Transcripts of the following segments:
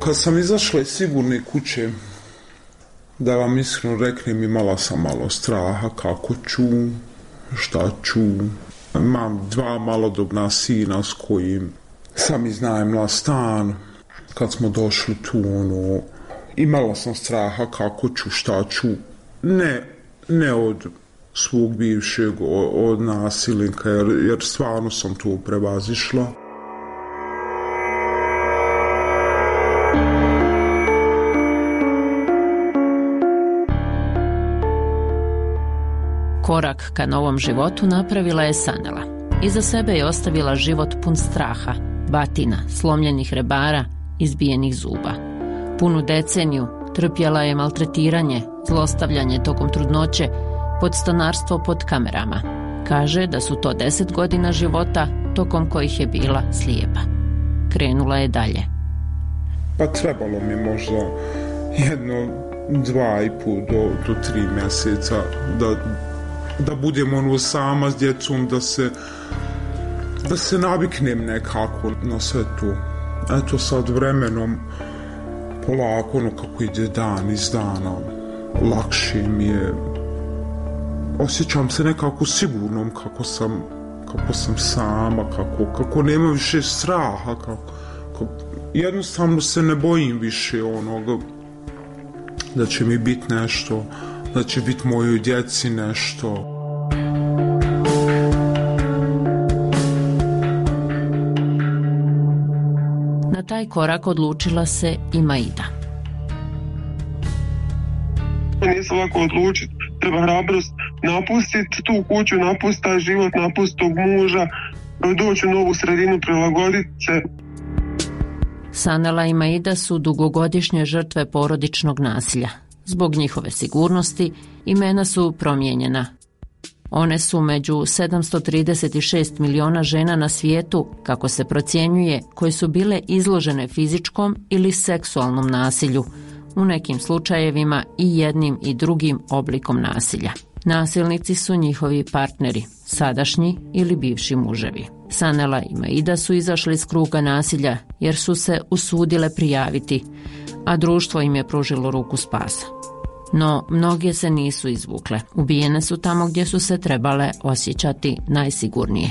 Kad sam izašla iz sigurne kuće, da vam iskreno reknem, imala sam malo straha kako ću, šta ću. Imam 2 malodobna sina s kojim sam iznajmila stan. Kad smo došli tu, imala sam straha kako ću, šta ću. Ne od svog bivšeg, od nasilnika, jer stvarno sam to prevazišla. Korak ka novom životu napravila je Sanela. Iza sebe je ostavila život pun straha, batina, slomljenih rebara, izbijenih zuba. Punu deceniju trpjela je maltretiranje, zlostavljanje tokom trudnoće, podstanarstvo pod kamerama. Kaže da su to 10 godina života tokom kojih je bila slijepa. Krenula je dalje. Pa trebalo mi možda 2,5 do 3 mjeseca da budem sama s djecom, da se naviknem nekako na sve to. Eto sad vremenom polako, kako ide dan iz dana, lakše mi je. Osjećam se nekako sigurnom kako sam sama, kako nema više straha, jednostavno se ne bojim više onoga da će mi biti nešto, da će biti mojoj djeci nešto. Na taj korak odlučila se i Maida. Nije se lako odlučiti, treba hrabrost napustiti tu kuću, napustiti taj život, napustiti tog muža, doći u novu sredinu, prilagoditi se. Sanela i Maida su dugogodišnje žrtve porodičnog nasilja. Zbog njihove sigurnosti imena su promijenjena. One su među 736 miliona žena na svijetu, kako se procjenjuje, koje su bile izložene fizičkom ili seksualnom nasilju, u nekim slučajevima i jednim i drugim oblikom nasilja. Nasilnici su njihovi partneri, sadašnji ili bivši muževi. Sanela i Maida su izašli iz kruga nasilja jer su se usudile prijaviti, a društvo im je pružilo ruku spasa. No, mnoge se nisu izvukle. Ubijene su tamo gdje su se trebale osjećati najsigurnije.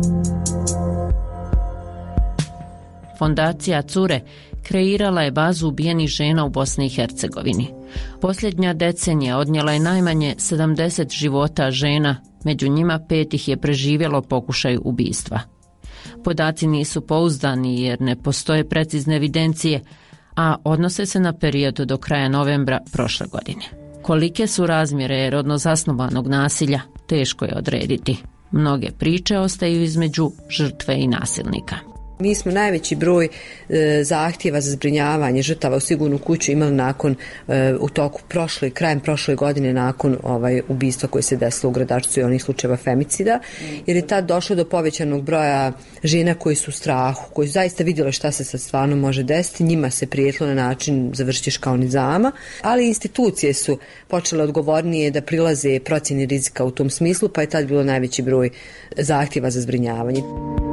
Fondacija Cure kreirala je bazu ubijenih žena u Bosni i Hercegovini. Posljednja decenija odnijela je najmanje 70 života žena, među njima 5 ih je preživjelo pokušaj ubistva. Podaci nisu pouzdani jer ne postoje precizne evidencije, a odnose se na period do kraja novembra prošle godine. Kolike su razmjere rodno zasnovanog nasilja, teško je odrediti. Mnoge priče ostaju između žrtve i nasilnika. Mi smo najveći broj zahtjeva za zbrinjavanje žrtava u sigurnu kuću imali nakon, u toku krajem prošle godine, nakon ubistva koje se desilo u Gradačcu i onih slučajeva femicida, jer je tad došlo do povećanog broja žena koji su u strahu, koji su zaista vidjeli šta se sad stvarno može desiti, njima se prijetilo na način završiš kao nizama, ali institucije su počele odgovornije da prilaze procjeni rizika u tom smislu, pa je tad bilo najveći broj zahtjeva za zbrinjavanje.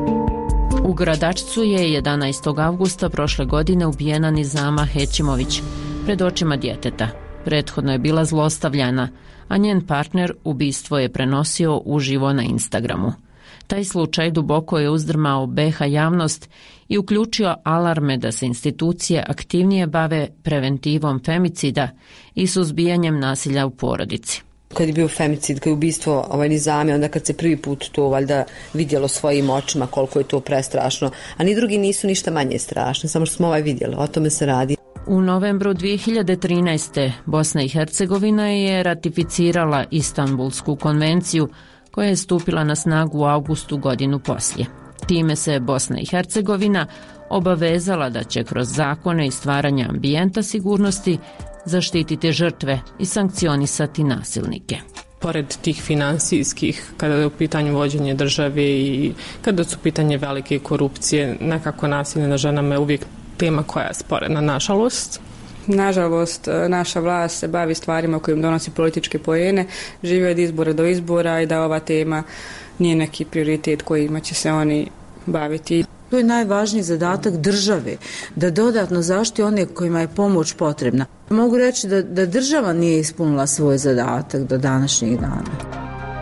U Gradačcu je 11. avgusta prošle godine ubijena Nizama Hećimović pred očima djeteta. Prethodno je bila zlostavljana, a njen partner ubistvo je prenosio uživo na Instagramu. Taj slučaj duboko je uzdrmao BiH javnost i uključio alarme da se institucije aktivnije bave preventivom femicida i suzbijanjem nasilja u porodici. Kad je bio femicid, kad je ubistvo Nizame, onda kad se prvi put to valjda vidjelo svojim očima koliko je to prestrašno, a ni drugi nisu ništa manje strašni, samo što smo vidjeli, o tome se radi. U novembru 2013. Bosna i Hercegovina je ratificirala Istanbulsku konvenciju koja je stupila na snagu u avgustu godinu poslije. Time se Bosna i Hercegovina obavezala da će kroz zakone i stvaranje ambijenta sigurnosti zaštititi žrtve i sankcionisati nasilnike. Pored tih finansijskih, kada je u pitanju vođenje države i kada su pitanje velike korupcije, nekako nasilje na ženama je uvijek tema koja je sporedna, nažalost. Nažalost, naša vlast se bavi stvarima kojim donosi političke poene, živi od izbora do izbora i da ova tema nije neki prioritet kojima će se oni baviti. To je najvažniji zadatak države, da dodatno zaštiti one kojima je pomoć potrebna. Mogu reći da država nije ispunila svoj zadatak do današnjeg dana.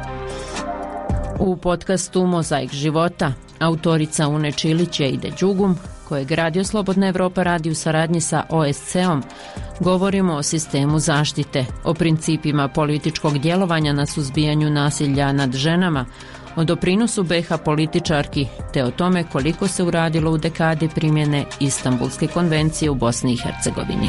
U podcastu Mozaik života autorica Une Čilić i Ide Đugum, kojeg Radio Slobodna Evropa radi u saradnji sa OSCE-om, govorimo o sistemu zaštite, o principima političkog djelovanja na suzbijanju nasilja nad ženama, o doprinosu BiH političarki, te o tome koliko se uradilo u dekadi primjene Istanbulske konvencije u Bosni i Hercegovini.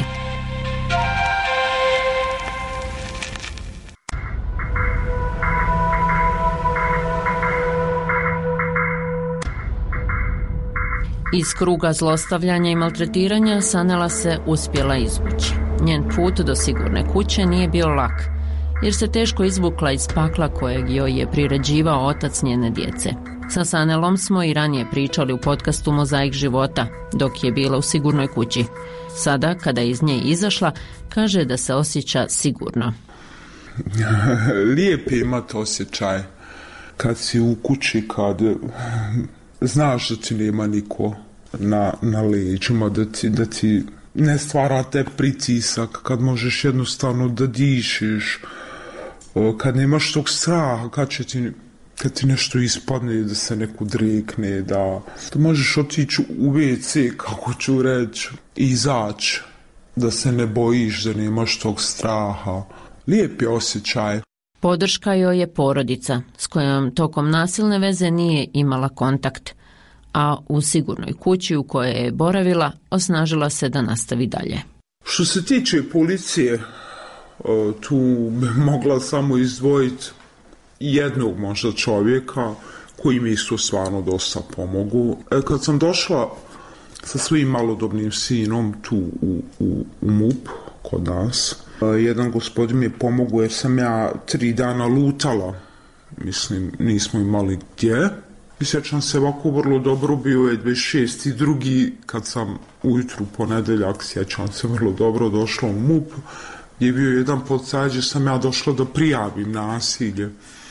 Iz kruga zlostavljanja i maltretiranja Sanela se uspjela izvući. Njen put do sigurne kuće nije bio lak, jer se teško izvukla iz pakla kojeg joj je priređivao otac njene djece. Sa Sanelom smo i ranije pričali u podcastu Mozaik života, dok je bila u sigurnoj kući. Sada, kada je iz nje izašla, kaže da se osjeća sigurno. Lijep je imati osjećaj kad si u kući, kad znaš da ti nema niko na leđima, da ti ne stvara te pritisak, kad možeš jednostavno da dišiš, kad nemaš tog straha, kad ti nešto ispadne, da se neko drekne, da možeš otići u WC, kako ću reći, i izaći, da se ne bojiš, da nemaš tog straha. Lijep je osjećaj. Podrška joj je porodica, s kojom tokom nasilne veze nije imala kontakt, a u sigurnoj kući u kojoj je boravila osnažila se da nastavi dalje. Što se tiče policije, tu bi mogla samo izdvojiti jednog možda čovjeka koji mi isto stvarno dosta pomogu. Kad sam došla sa svojim malodobnim sinom tu u MUP kod nas, jedan gospodin mi je pomogao jer sam ja 3 dana lutala. Mislim, nismo imali gdje. I sjećam se ovako vrlo dobro, bio je 26.2. kad sam ujutru ponedjeljak, sjećam se vrlo dobro, došla u MUP, gdje je bio jedan policajac gdje sam ja došla da prijavim nasilje.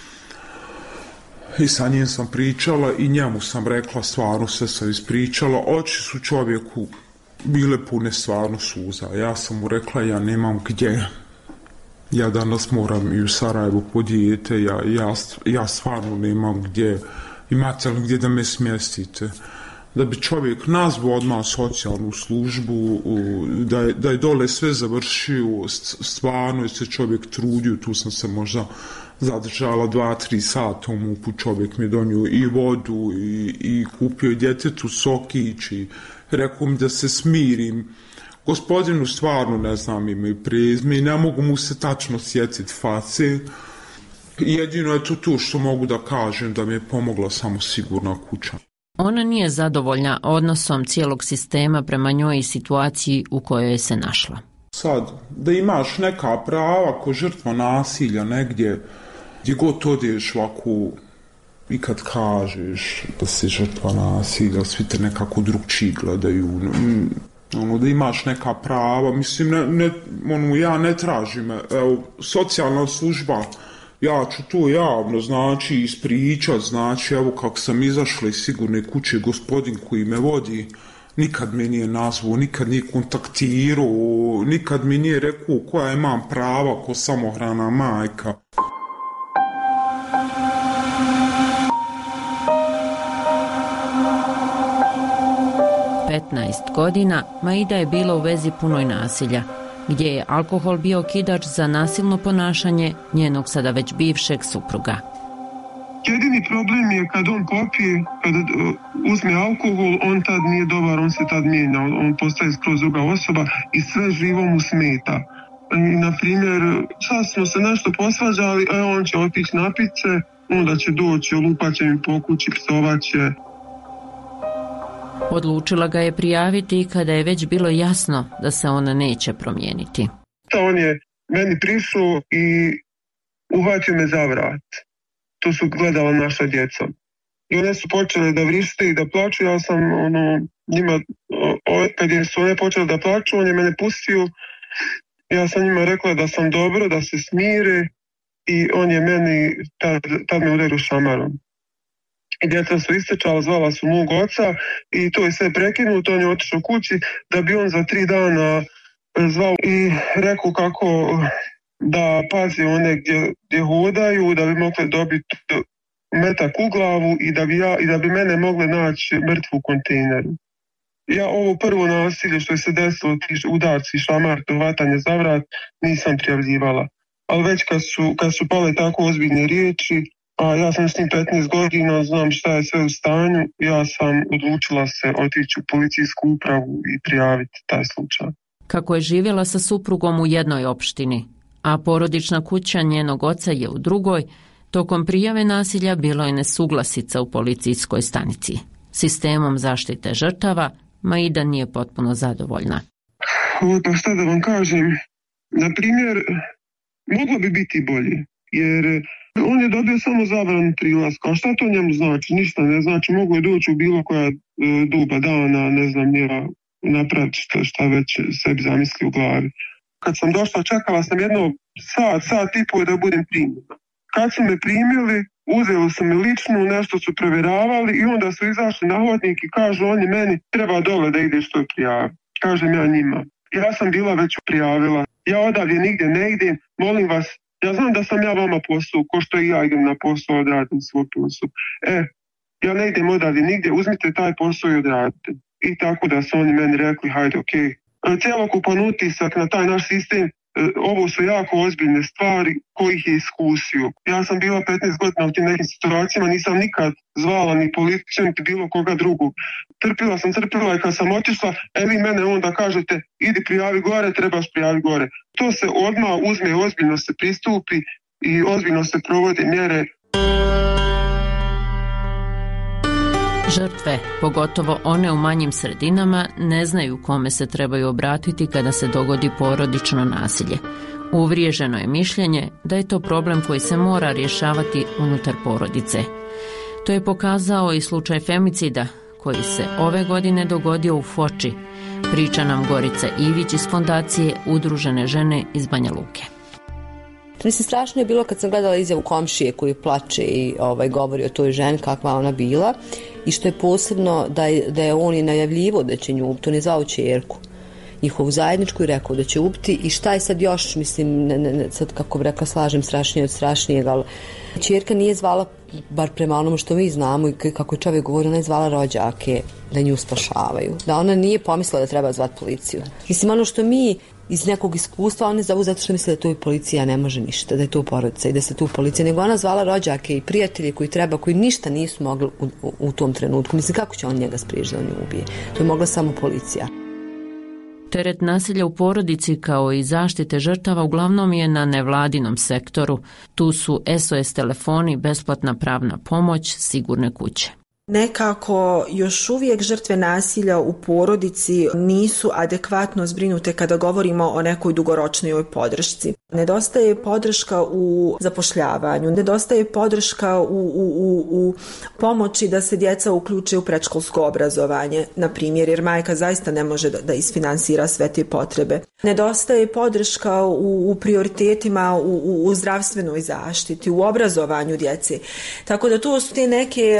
I sa njim sam pričala i njemu sam rekla, stvarno sve sam ispričala, oči su čovjeku bile pune stvarno suza. Ja sam mu rekla, ja nemam gdje. Ja danas moram i u Sarajevo po dijete, ja stvarno nemam gdje. Imate li gdje da me smjestite? Da bi čovjek nazvao odmah socijalnu službu, da je dole sve završio, stvarno je se čovjek trudio, tu sam se možda zadržala 2-3 sata u MUP-u, čovjek mi je donio i vodu i kupio djetetu sokić i rekao mi da se smirim. Gospodinu stvarno ne znam ime i prezime i ne mogu mu se tačno sjetiti face. Jedino je to što mogu da kažem, da mi je pomogla samo sigurna kuća. Ona nije zadovoljna odnosom cijelog sistema prema njoj i situaciji u kojoj se našla. Sad, da imaš neka prava ko žrtva nasilja negdje, gdje god odeš ovako i kad kažeš da si žrtva nasilja, svi te nekako drugčiji gledaju. Da imaš neka prava, mislim, ja ne tražim, evo, socijalna služba, ja ću to javno, znači, ispričat, znači, evo kako sam izašla iz sigurne kuće, gospodin koji me vodi, nikad me nije nazvao, nikad nije kontaktirao, nikad mi nije rekao koja imam prava ko samohrana majka. godina Maida je bila u vezi punoj nasilja, gdje je alkohol bio okidač za nasilno ponašanje njenog sada već bivšeg supruga. Jedini problem je kad on popije, kad uzme alkohol, on tad nije dobar, on se tad mijenja, on postaje skroz druga osoba i sve živo mu smeta. Na primjer, sad smo se nešto posvađali, on će otići napit se, onda će doći, olupat će mi po kući, psovat će. Odlučila ga je prijaviti kada je već bilo jasno da se ona neće promijeniti. On je meni prišao i uhvatio me za vrat. To su gledala naša djeca. I one su počele da vrište i da plaču. Ja sam njima, kad su one počele da plaču, on je mene pustio. Ja sam njima rekla da sam dobro, da se smire i on je meni tad me udario šamarom. I djeca su istrčala, zvala su mog oca i to je sve prekinuto. On je otišao kući da bi on za 3 dana zvao i rekao kako da pazi one gdje hodaju, da bi mogli dobiti metak u glavu i da bi mene mogli naći mrtvu u kontejneru. Ja ovo prvo nasilje što je se desilo, ti udarci, šamar, vatanje za vrat, nisam prijavljivala. Ali već kad su pale tako ozbiljne riječi, a ja sam s njim 15 godina, znam šta je sve u stanju, ja sam odlučila se otići u policijsku upravu i prijaviti taj slučaj. Kako je živjela sa suprugom u jednoj opštini, a porodična kuća njenog oca je u drugoj, tokom prijave nasilja bilo je nesuglasica u policijskoj stanici. Sistemom zaštite žrtava Maida nije potpuno zadovoljna. Pa šta da vam kažem, na primjer, moglo bi biti bolje, jer on je dobio samo zabranu prilaska. A šta to njemu znači? Ništa ne znači. Mogu je doći u bilo koja doba dana, ne znam, ja napraviti šta već sebi zamisli u glavi. Kad sam došla, čekala sam jedno sat i pol da budem primljena. Kad su me primili, uzeli su me ličnu, nešto su provjeravali i onda su izašli na hodnik i kažu oni meni treba dole da ideš to prijavi. Kažem ja njima. Ja sam bila već prijavila. Ja odavdje nigdje ne idem. Molim vas, ja znam da sam ja vama posao, ko što i ja idem na posao, odradim svoj posao. Ja ne idem odavdje nigdje, uzmite taj posao i odradite. I tako da su oni meni rekli, hajde, okej. Cjelokupan utisak na taj naš sistem, ovo su jako ozbiljne stvari kojih je iskusio. Ja sam bila 15 godina u tim nekim situacijama, nisam nikad zvala ni policiju, ni bilo koga drugog. Trpila i kad sam otišla, vi mene onda kažete, idi prijavi gore, trebaš prijavi gore. To se odmah uzme, ozbiljno se pristupi i ozbiljno se provode mjere. Žrtve, pogotovo one u manjim sredinama, ne znaju kome se trebaju obratiti kada se dogodi porodično nasilje. Uvriježeno je mišljenje da je to problem koji se mora rješavati unutar porodice. To je pokazao i slučaj femicida koji se ove godine dogodio u Foči, priča nam Gorica Ivić iz fondacije Udružene žene iz Banja Luke. Mislim, strašno je bilo kad sam gledala izjavu komšije koji plače i govori o toj ženi kakva ona bila i što je posebno da je on i najavljivo da će nju ubiti, on je zvao ćerku njihovu zajedničku i rekao da će ubiti i šta je sad još, mislim, sad kako bi rekla slažem strašnije od strašnijeg, ali ćerka nije zvala, bar prema onomu što mi znamo i kako je čovjek govorio, ona je zvala rođake da nju spašavaju, da ona nije pomislila da treba zvati policiju. Mislim, ono što mi iz nekog iskustva, one zovu zato što misle da to i policija ne može ništa, da je to porodica i da se tu policija, nego ona zvala rođake i prijatelje koji ništa nisu mogli u tom trenutku. Mislim, kako će on njega spriječiti da on nju ubije? To je mogla samo policija. Teret nasilja u porodici kao i zaštite žrtava uglavnom je na nevladinom sektoru. Tu su SOS telefoni, besplatna pravna pomoć, sigurne kuće. Nekako još uvijek žrtve nasilja u porodici nisu adekvatno zbrinute kada govorimo o nekoj dugoročnoj podršci. Nedostaje podrška u zapošljavanju, nedostaje podrška u pomoći da se djeca uključe u predškolsko obrazovanje, na primjer, jer majka zaista ne može da isfinansira sve te potrebe. Nedostaje podrška u prioritetima u zdravstvenoj zaštiti, u obrazovanju djece. Tako da to su te neke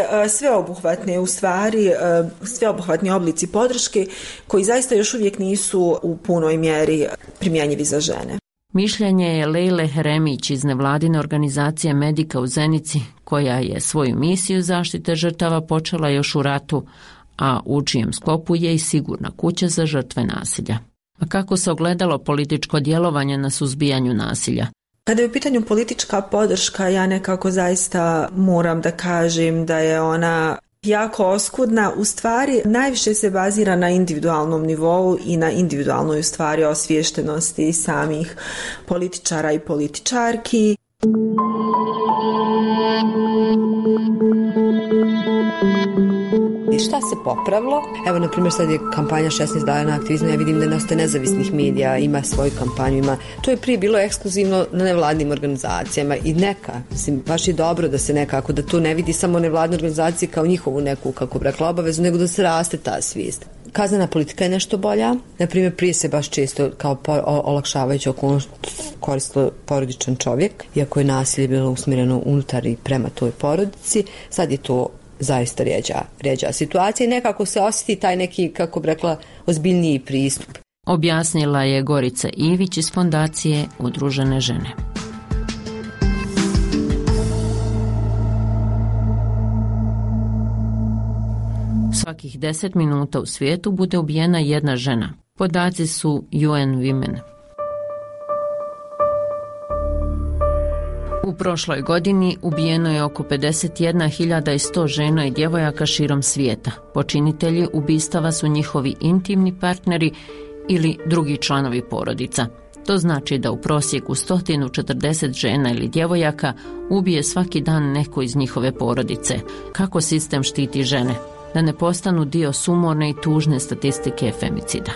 sveobuhvatni oblici podrške koji zaista još uvijek nisu u punoj mjeri primjenjivi za žene. Mišljenje je Lejle Heremić iz nevladine organizacije Medika u Zenici, koja je svoju misiju zaštite žrtava počela još u ratu, a u čijem sklopu je i sigurna kuća za žrtve nasilja. A kako se ogledalo političko djelovanje na suzbijanju nasilja? Kada je u pitanju politička podrška, ja nekako zaista moram da kažem da je ona jako oskudna. U stvari, najviše se bazira na individualnom nivou i na individualnoj u stvari osviještenosti samih političara i političarki. I šta se popravilo? Evo, na primjer, sad je kampanja 16 dana aktivizma, ja vidim da nastaje nezavisnih medija, ima svoju kampanju, to je prije bilo ekskluzivno na nevladnim organizacijama i mislim, baš je dobro da se nekako, da to ne vidi samo nevladne organizacije kao njihovu neku, kako bi rekla, obavezu, nego da se raste ta svijest. Kaznena politika je nešto bolja. Na primjer, prije se baš često kao olakšavajući okolnost koristilo porodičan čovjek, iako je nasilje bilo usmjereno unutar i prema toj porodici. Sad je to zaista rjeđa situacija i nekako se osjeti taj neki, kako bi rekla, ozbiljniji pristup. Objasnila je Gorica Ivić iz Fondacije Udružene žene. Svakih 10 minuta u svijetu bude ubijena jedna žena. Podaci su UN Women. U prošloj godini ubijeno je oko 51.100 žena i djevojaka širom svijeta. Počinitelji ubistava su njihovi intimni partneri ili drugi članovi porodica. To znači da u prosjeku 140 žena ili djevojaka ubije svaki dan neko iz njihove porodice. Kako sistem štiti žene da ne postanu dio sumorne i tužne statistike femicida?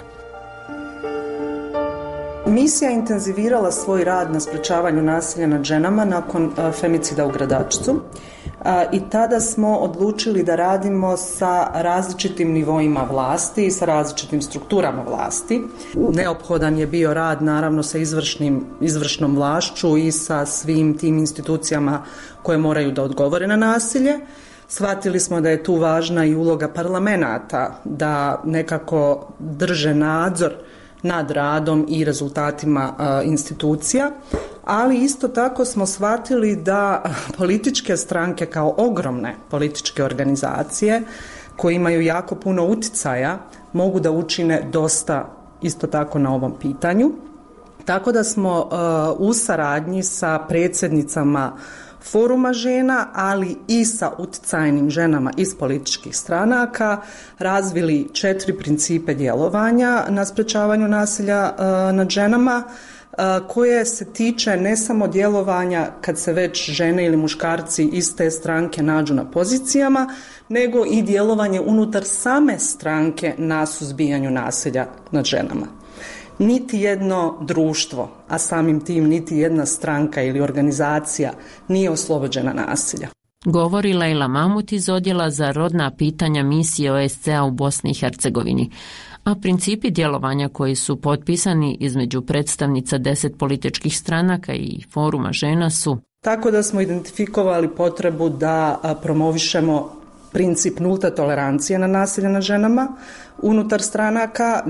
Misija je intenzivirala svoj rad na sprečavanju nasilja nad ženama nakon femicida u Gradačcu i tada smo odlučili da radimo sa različitim nivoima vlasti i sa različitim strukturama vlasti. Neophodan je bio rad naravno sa izvršnom vlašću i sa svim tim institucijama koje moraju da odgovore na nasilje. Shvatili smo da je tu važna i uloga parlamenata da nekako drže nadzor nad radom i rezultatima institucija, ali isto tako smo shvatili da političke stranke kao ogromne političke organizacije koje imaju jako puno uticaja mogu da učine dosta isto tako na ovom pitanju. Tako da smo u saradnji sa predsjednicama Foruma žena, ali i sa uticajnim ženama iz političkih stranaka razvili 4 principe djelovanja na sprečavanju nasilja nad ženama, koje se tiče ne samo djelovanja kad se već žene ili muškarci iz te stranke nađu na pozicijama, nego i djelovanje unutar same stranke na suzbijanju nasilja nad ženama. Niti jedno društvo, a samim tim niti jedna stranka ili organizacija nije oslobođena nasilja. Govori Lejla Mamut iz Odjela za rodna pitanja misije OSCE-a u Bosni i Hercegovini. A principi djelovanja koji su potpisani između predstavnica 10 političkih stranaka i Foruma žena su: tako da smo identifikovali potrebu da promovišemo princip nulte tolerancije na nasilje nad ženama unutar stranaka,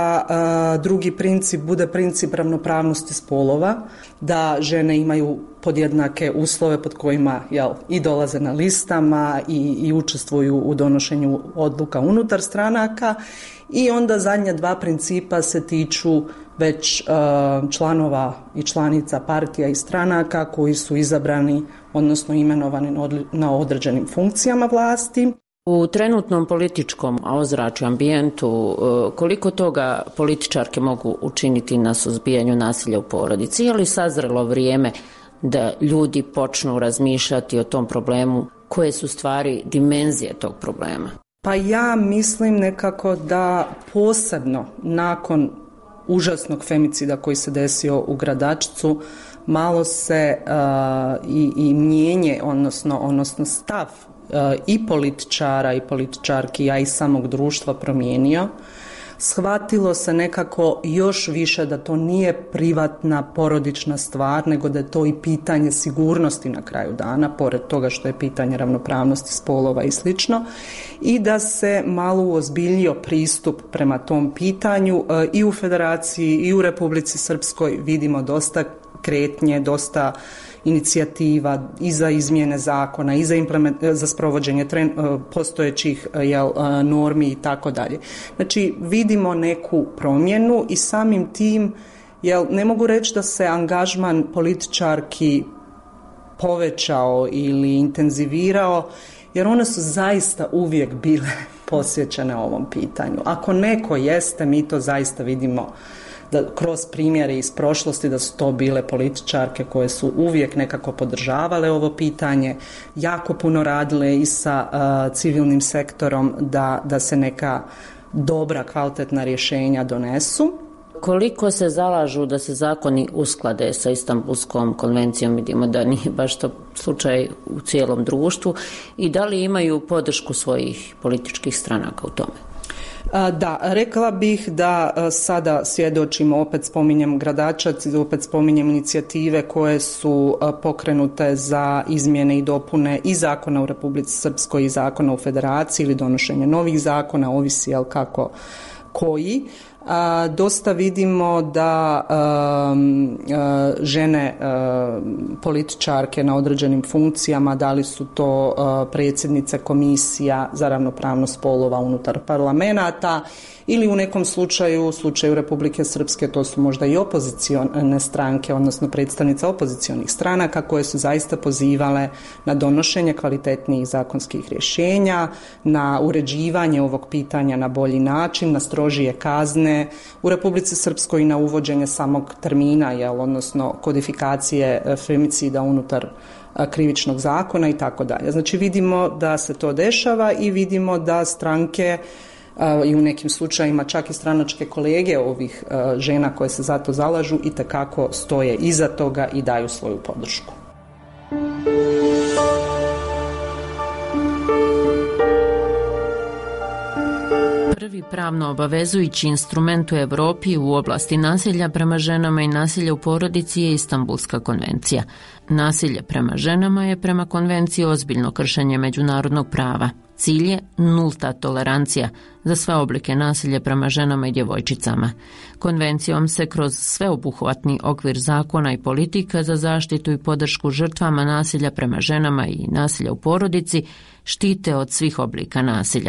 da drugi princip bude princip ravnopravnosti spolova, da žene imaju podjednake uslove pod kojima i dolaze na listama i učestvuju u donošenju odluka unutar stranaka. I onda zadnja 2 principa se tiču već članova i članica partija i stranaka koji su izabrani, odnosno imenovani na određenim funkcijama vlasti. U trenutnom političkom ozračju, ambijentu, koliko toga političarke mogu učiniti na suzbijanju nasilja u porodici? Je li sazrelo vrijeme da ljudi počnu razmišljati o tom problemu? Koje su stvari dimenzije tog problema? Pa ja mislim nekako da posebno nakon užasnog femicida koji se desio u Gradačcu malo se i mijenje, odnosno stav i političara i političarki, a i samog društva promijenio. Shvatilo se nekako još više da to nije privatna porodična stvar, nego da je to i pitanje sigurnosti na kraju dana, pored toga što je pitanje ravnopravnosti spolova i slično, i da se malo uozbiljio pristup prema tom pitanju. I u Federaciji i u Republici Srpskoj vidimo dosta kretnje, dosta inicijativa i za izmjene zakona i za sprovođenje postojećih normi i tako dalje. Znači vidimo neku promjenu i samim tim ne mogu reći da se angažman političarki povećao ili intenzivirao, jer one su zaista uvijek bile posvećene ovom pitanju. Ako neko jeste, mi to zaista vidimo da kroz primjere iz prošlosti da su to bile političarke koje su uvijek nekako podržavale ovo pitanje, jako puno radile i sa civilnim sektorom da se neka dobra, kvalitetna rješenja donesu. Koliko se zalažu da se zakoni usklade sa Istanbulskom konvencijom? Vidimo da nije baš to slučaj u cijelom društvu. I da li imaju podršku svojih političkih stranaka u tome? Da, rekla bih da sada svjedočimo, opet spominjem Gradačac i opet spominjem inicijative koje su pokrenute za izmjene i dopune i zakona u Republici Srpskoj i zakona u Federaciji ili donošenje novih zakona, ovisi kako koji. Dosta vidimo da žene političarke na određenim funkcijama, da li su to predsjednice komisija za ravnopravnost spolova unutar parlamenata ili u nekom slučaju Republike Srpske, to su možda i opozicione stranke, odnosno predstavnice opozicionih stranaka koje su zaista pozivale na donošenje kvalitetnijih zakonskih rješenja, na uređivanje ovog pitanja na bolji način, na strožije kazne u Republici Srpskoj i na uvođenje samog termina, odnosno kodifikacije femicida unutar krivičnog zakona i tako dalje. Znači vidimo da se to dešava i vidimo da stranke i u nekim slučajima čak i stranačke kolege ovih žena koje se za to zalažu itekako stoje iza toga i daju svoju podršku. Prvi pravno obavezujući instrument u Europi u oblasti nasilja prema ženama i nasilja u porodici je Istanbulska konvencija. Nasilje prema ženama je prema konvenciji ozbiljno kršenje međunarodnog prava. Cilj je nulta tolerancija za sve oblike nasilja prema ženama i djevojčicama. Konvencijom se kroz sveobuhvatni okvir zakona i politika za zaštitu i podršku žrtvama nasilja prema ženama i nasilja u porodici štite od svih oblika nasilja.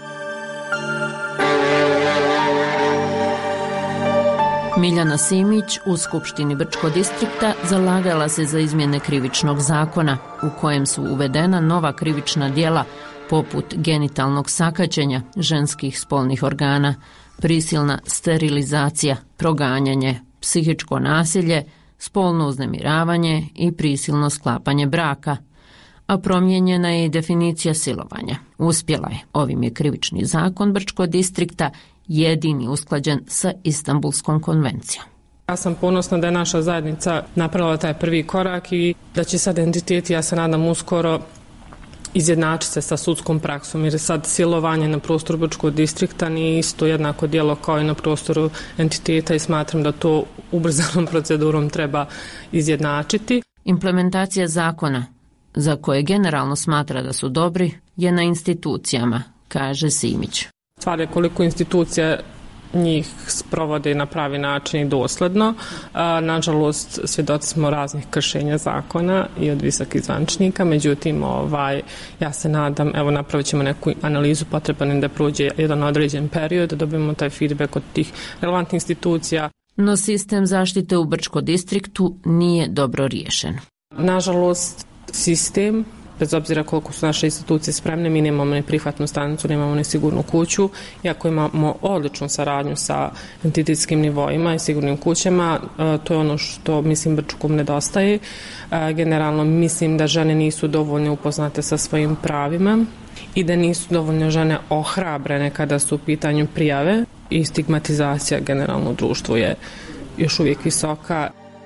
Miljana Simić u Skupštini Brčkog distrikta zalagala se za izmjene krivičnog zakona u kojem su uvedena nova krivična djela poput genitalnog sakaćenja ženskih spolnih organa, prisilna sterilizacija, proganjanje, psihičko nasilje, spolno uznemiravanje i prisilno sklapanje braka, a promijenjena je i definicija silovanja. Uspjela je. Ovim je krivični zakon Brčkog distrikta jedini usklađen sa Istanbulskom konvencijom. Ja sam ponosna da je naša zajednica napravila taj prvi korak i da će sad entiteti, ja se nadam, uskoro izjednačiti se sa sudskom praksom, jer sad silovanje na prostoru Brčkog distrikta nije isto jednako djelo kao i na prostoru entiteta i smatram da to ubrzanom procedurom treba izjednačiti. Implementacija zakona, za koje generalno smatra da su dobri, je na institucijama, kaže Simić. Stvar je koliko institucija njih sprovode na pravi način i dosledno. Nažalost, svjedoci smo raznih kršenja zakona i od visokih zvaničnika, međutim, ja se nadam, evo napravit ćemo neku analizu, potreban da prođe jedan određen period, da dobijemo taj feedback od tih relevantnih institucija. No sistem zaštite u Brčkom distriktu nije dobro riješen. Nažalost, sistem, bez obzira koliko su naše institucije spremne, mi nemamo ni prihvatnu stanicu, nemamo ni sigurnu kuću, iako imamo odličnu saradnju sa entitetskim nivoima i sigurnim kućama, to je ono što mislim Brčkom nedostaje. Generalno mislim da žene nisu dovoljno upoznate sa svojim pravima i da nisu dovoljno žene ohrabrene kada su u pitanju prijave i stigmatizacija generalno u društvu je još uvijek visoka.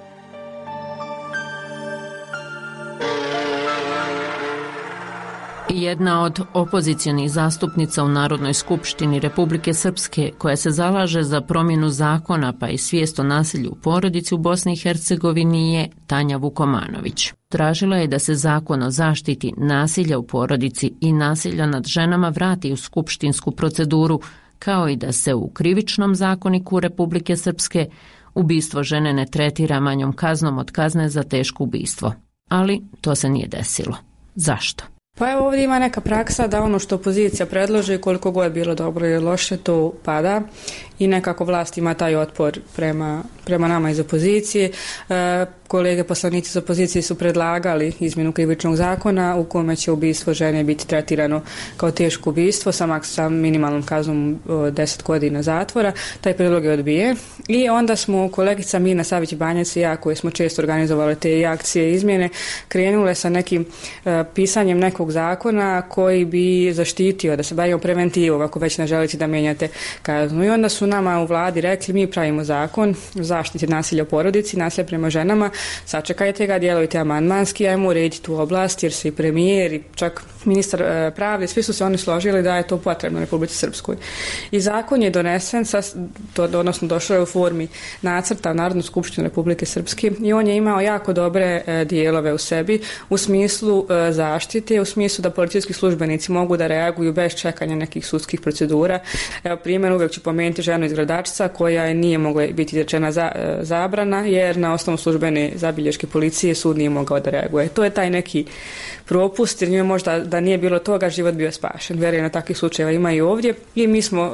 Jedna od opozicionih zastupnica u Narodnoj skupštini Republike Srpske, koja se zalaže za promjenu zakona pa i svijest o nasilju u porodici u Bosni i Hercegovini, je Tanja Vukomanović. Tražila je da se zakon o zaštiti nasilja u porodici i nasilja nad ženama vrati u skupštinsku proceduru, kao i da se u krivičnom zakoniku Republike Srpske ubistvo žene ne tretira manjom kaznom od kazne za teško ubistvo. Ali to se nije desilo. Zašto? Pa evo ovdje ima neka praksa da ono što opozicija predloži, koliko god je bilo dobro ili loše, to pada i nekako vlast ima taj otpor prema nama iz opozicije. Kolege poslanici iz opozicije su predlagali izmjenu krivičnog zakona u kome će ubistvo žene biti tretirano kao teško ubistvo sa minimalnom kaznom 10 godina zatvora. Taj prijedlog je odbijen i onda smo kolegica Mirna Savić-Banjac i ja, koji smo često organizovali te akcije izmjene, krenule sa nekim pisanjem nekog zakona koji bi zaštitio, da se bavimo preventivom ako već ne želite da mijenjate kaznu. I onda su su nama u vladi rekli mi pravimo zakon o zaštiti nasilja u porodici, nasilja prema ženama, sačekajte ga, djelujte amandmanski, ajmo urediti tu oblast jer se i premijer i čak ministar pravde, svi su se oni složili da je to potrebno Republici Srpskoj. I zakon je donesen, odnosno došao je u formi nacrta u Narodnu skupštinu Republike Srpske i on je imao jako dobre dijelove u sebi u smislu zaštite, u smislu da policijski službenici mogu da reaguju bez čekanja nekih sudskih procedura. Evo primjer, uvijek ću pomenuti ženu iz Gradačca koja nije mogla biti izrečena zabrana jer na osnovu službene zabilješke policije sud nije mogao da reaguje. To je taj neki propust jer njoj možda da nije bilo toga život bio spašen. Vjerujem na takvih slučajeva ima i ovdje i mi smo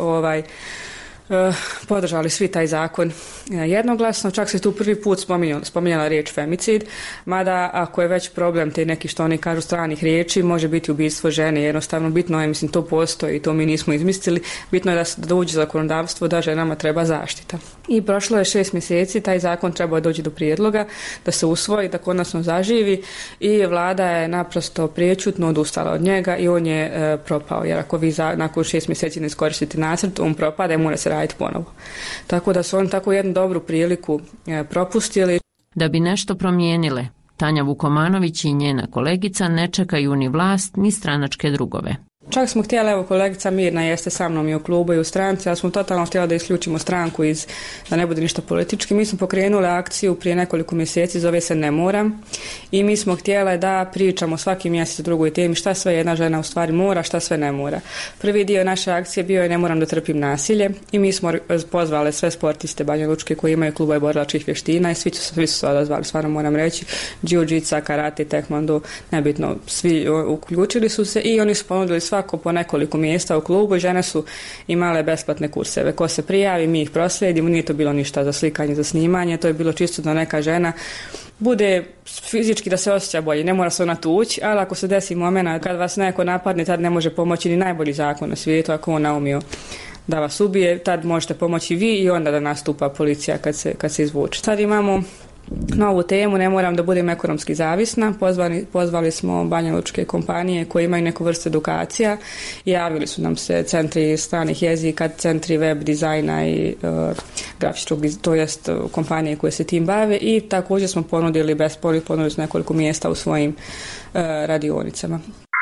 podržali svi taj zakon jednoglasno, čak se tu prvi put spominjala riječ femicid, mada ako je već problem te neki što oni kažu stranih riječi, može biti ubistvo žene, jednostavno bitno je, mislim to postoji i to mi nismo izmislili, bitno je da uđe zakonodavstvo da ženama treba zaštita. I prošlo je 6 mjeseci, taj zakon trebao doći do prijedloga, da se usvoji, da konačno zaživi i vlada je naprosto priječutno odustala od njega i on je propao, jer ako vi nakon 6 mjeseci ne iskoristite nacrt, on propada i mora se raditi ponovo. Tako da su oni tako jednu dobru priliku propustili. Da bi nešto promijenile, Tanja Vukomanović i njena kolegica ne čekaju ni vlast ni stranačke drugove. Čak smo htjeli, evo kolegica Mirna jeste sa mnom i u klubu i u stranci, ali smo totalno htjeli da isključimo stranku da ne bude ništa politički. Mi smo pokrenuli akciju prije nekoliko mjeseci, zove se Ne moram i mi smo htjeli da pričamo svaki mjesec o drugoj temi šta sve jedna žena u stvari mora, šta sve ne mora. Prvi dio naše akcije bio je Ne moram da trpim nasilje i mi smo pozvali sve sportiste Banja Lučke koji imaju klubove borilačkih vještina i svi su se odazvali, stvarno moram reći, džiu-džica, karate, tekvondo, nebitno, svi uključili su se i oni su ponudili svako po nekoliko mjesta u klubu i žene su imale besplatne kurseve. Ko se prijavi, mi ih proslijedimo, nije to bilo ništa za slikanje, za snimanje, to je bilo čisto da neka žena bude fizički da se osjeća bolje, ne mora se ona tući, ali ako se desi moment kad vas neko napadne, tad ne može pomoći ni najbolji zakon na svijetu, ako on naumio da vas ubije, tad možete pomoći vi i onda da nastupa policija kad se izvuče. Sad imamo novu temu, ne moram da budem ekonomski zavisna. Pozvali smo banjalučke kompanije koje imaju neku vrstu edukacija i javili su nam se centri stranih jezika, centri web dizajna i grafičkog, to jest kompanije koje se tim bave i također smo ponudili nekoliko mjesta u svojim radionicama.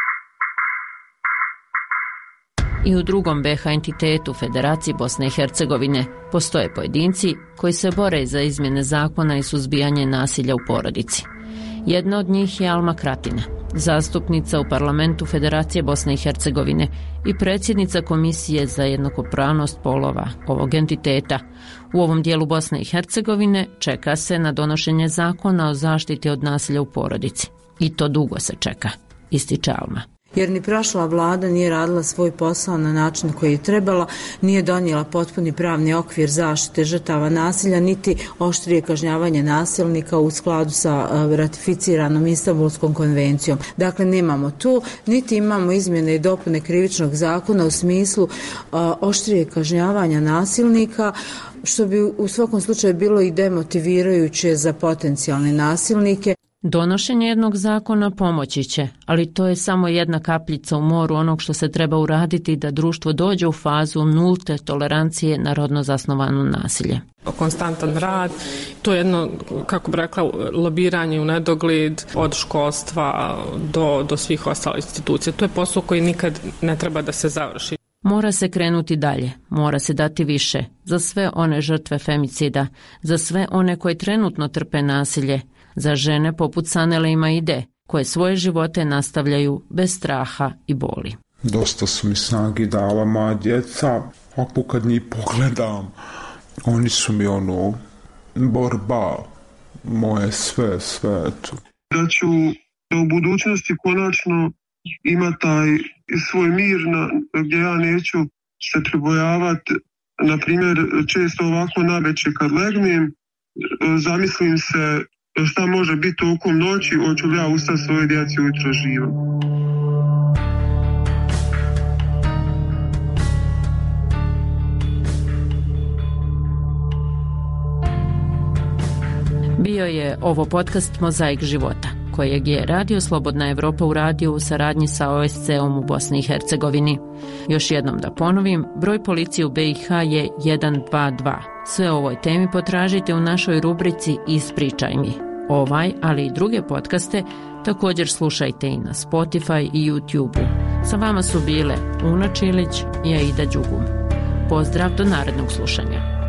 I u drugom BiH entitetu Federaciji Bosne i Hercegovine postoje pojedinci koji se bore za izmjene zakona i suzbijanje nasilja u porodici. Jedna od njih je Alma Kratina, zastupnica u parlamentu Federacije Bosne i Hercegovine i predsjednica Komisije za jednakopravnost polova ovog entiteta. U ovom dijelu Bosne i Hercegovine čeka se na donošenje zakona o zaštiti od nasilja u porodici. I to dugo se čeka, ističe Alma. Jer ni prošla vlada nije radila svoj posao na način koji je trebala, nije donijela potpuni pravni okvir zaštite žrtava nasilja, niti oštrije kažnjavanje nasilnika u skladu sa ratificiranom Istanbulskom konvencijom. Dakle, nemamo tu, niti imamo izmjene i dopune krivičnog zakona u smislu oštrije kažnjavanja nasilnika, što bi u svakom slučaju bilo i demotivirajuće za potencijalne nasilnike. Donošenje jednog zakona pomoći će, ali to je samo jedna kapljica u moru onog što se treba uraditi da društvo dođe u fazu nulte tolerancije na rodno zasnovano nasilje. Konstantan rad, to je jedno, kako bi rekla, lobiranje u nedogled od školstva do svih ostalih institucija. To je posao koji nikad ne treba da se završi. Mora se krenuti dalje, mora se dati više za sve one žrtve femicida, za sve one koje trenutno trpe nasilje, za žene poput Sanele i Maide, koje svoje živote nastavljaju bez straha i boli. Dosta su mi snagi dala moja djeca, ako kad njih pogledam, oni su mi borba, moje sve tu. Da ću u budućnosti konačno imati taj svoj mir gdje ja neću se pribojavati, na primjer, često ovako navečer kad legnem, zamislim se šta može biti tokom noći, hoću li ja ustati svoje djeci ujutro živo. Bio je ovo podcast Mozaik života, kojeg je Radio Slobodna Evropa uradio u saradnji sa OSCE-om u Bosni i Hercegovini. Još jednom da ponovim, broj policije u BiH je 122. Sve o ovoj temi potražite u našoj rubrici Ispričaj mi. Ovaj, ali i druge podcaste također slušajte i na Spotify i YouTube-u. Sa vama su bile Una Čilić i Aida Đugum. Pozdrav do narednog slušanja.